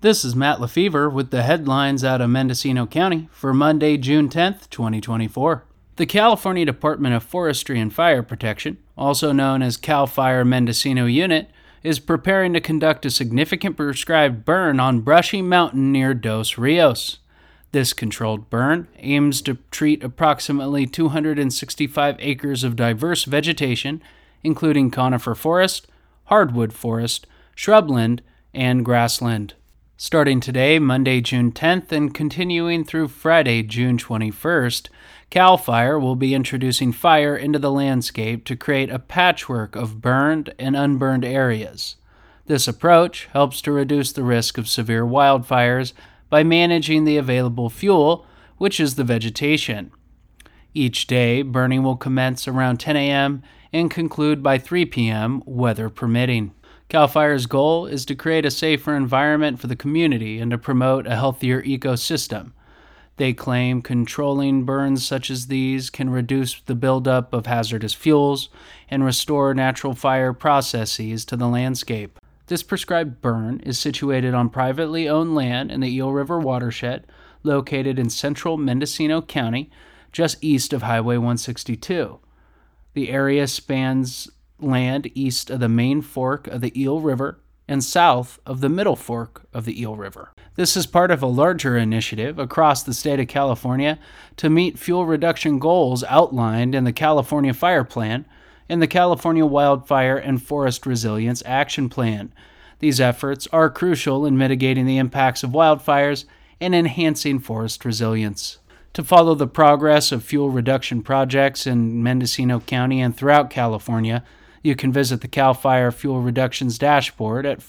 This is Matt Lefevre with the headlines out of Mendocino County for Monday, June 10th, 2024. The California Department of Forestry and Fire Protection, also known as CAL FIRE Mendocino Unit, is preparing to conduct a significant prescribed burn on Brushy Mountain near Dos Rios. This controlled burn aims to treat approximately 265 acres of diverse vegetation, including conifer forest, hardwood forest, shrubland, and grassland. Starting today, Monday, June 10th, and continuing through Friday, June 21st, CAL FIRE will be introducing fire into the landscape to create a patchwork of burned and unburned areas. This approach helps to reduce the risk of severe wildfires by managing the available fuel, which is the vegetation. Each day, burning will commence around 10 a.m. and conclude by 3 p.m., weather permitting. CAL FIRE's goal is to create a safer environment for the community and to promote a healthier ecosystem. They claim controlling burns such as these can reduce the buildup of hazardous fuels and restore natural fire processes to the landscape. This prescribed burn is situated on privately owned land in the Eel River watershed, located in central Mendocino County, just east of Highway 162. The area spans land east of the main fork of the Eel River and south of the middle fork of the Eel River. This is part of a larger initiative across the state of California to meet fuel reduction goals outlined in the California Fire Plan and the California Wildfire and Forest Resilience Action Plan. These efforts are crucial in mitigating the impacts of wildfires and enhancing forest resilience. To follow the progress of fuel reduction projects in Mendocino County and throughout California, you can visit the CAL FIRE Fuel Reductions dashboard at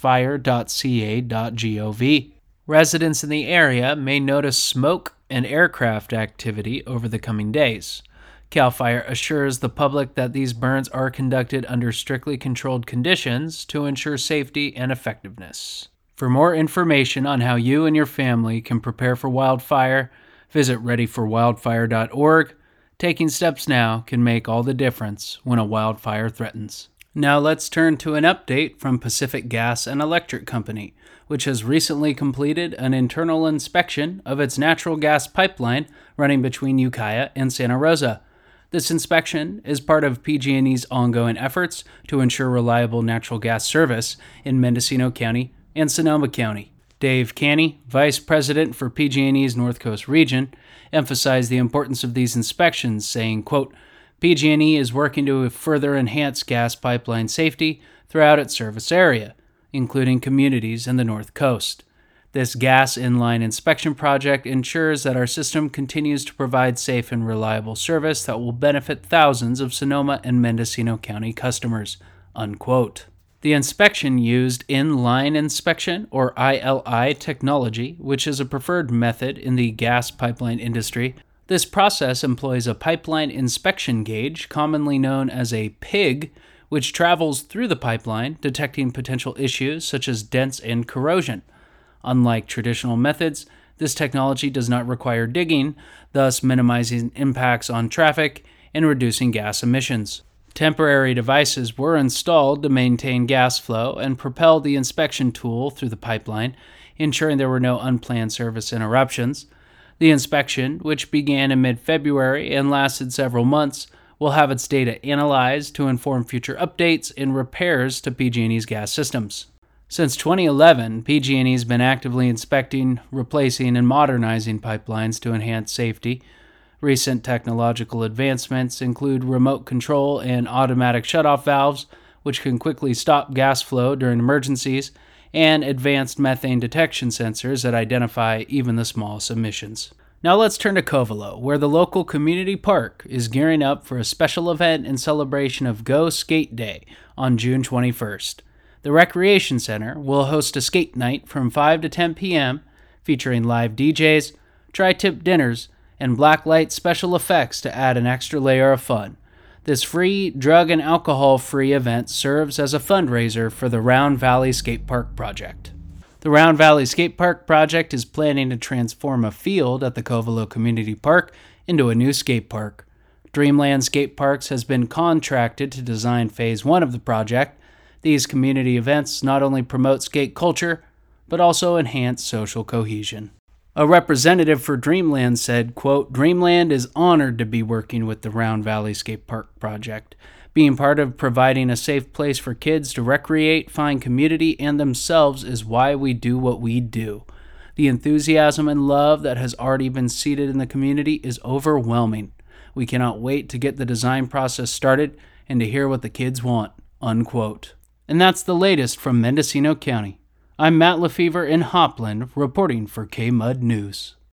fire.ca.gov. Residents in the area may notice smoke and aircraft activity over the coming days. CAL FIRE assures the public that these burns are conducted under strictly controlled conditions to ensure safety and effectiveness. For more information on how you and your family can prepare for wildfire, visit readyforwildfire.org. Taking steps now can make all the difference when a wildfire threatens. Now let's turn to an update from Pacific Gas and Electric Company, which has recently completed an internal inspection of its natural gas pipeline running between Ukiah and Santa Rosa. This inspection is part of PG&E's ongoing efforts to ensure reliable natural gas service in Mendocino County and Sonoma County. Dave Canny, Vice President for PG&E's North Coast region, emphasized the importance of these inspections, saying, quote, PG&E is working to further enhance gas pipeline safety throughout its service area, including communities in the North Coast. This gas inline inspection project ensures that our system continues to provide safe and reliable service that will benefit thousands of Sonoma and Mendocino County customers, unquote. The inspection used in-line inspection, or ILI technology, which is a preferred method in the gas pipeline industry. This process employs a pipeline inspection gauge, commonly known as a PIG, which travels through the pipeline, detecting potential issues such as dents and corrosion. Unlike traditional methods, this technology does not require digging, thus minimizing impacts on traffic and reducing gas emissions. Temporary devices were installed to maintain gas flow and propel the inspection tool through the pipeline, ensuring there were no unplanned service interruptions. The inspection, which began in mid-February and lasted several months, will have its data analyzed to inform future updates and repairs to PG&E's gas systems. Since 2011, PG&E has been actively inspecting, replacing, and modernizing pipelines to enhance safety. Recent technological advancements include remote control and automatic shutoff valves, which can quickly stop gas flow during emergencies, and advanced methane detection sensors that identify even the smallest emissions. Now let's turn to Covelo, where the local community park is gearing up for a special event in celebration of Go Skate Day on June 21st. The Recreation Center will host a skate night from 5 to 10 p.m., featuring live DJs, tri-tip dinners, and blacklight special effects to add an extra layer of fun. This free, drug and alcohol-free event serves as a fundraiser for the Round Valley Skate Park Project. The Round Valley Skate Park Project is planning to transform a field at the Covelo Community Park into a new skate park. Dreamland Skate Parks has been contracted to design Phase 1 of the project. These community events not only promote skate culture, but also enhance social cohesion. A representative for Dreamland said, quote, "Dreamland is honored to be working with the Round Valley Skate Park project. Being part of providing a safe place for kids to recreate, find community, and themselves is why we do what we do. The enthusiasm and love that has already been seeded in the community is overwhelming. We cannot wait to get the design process started and to hear what the kids want," unquote. And that's the latest from Mendocino County. I'm Matt Lefevre in Hopland, reporting for KMUD News.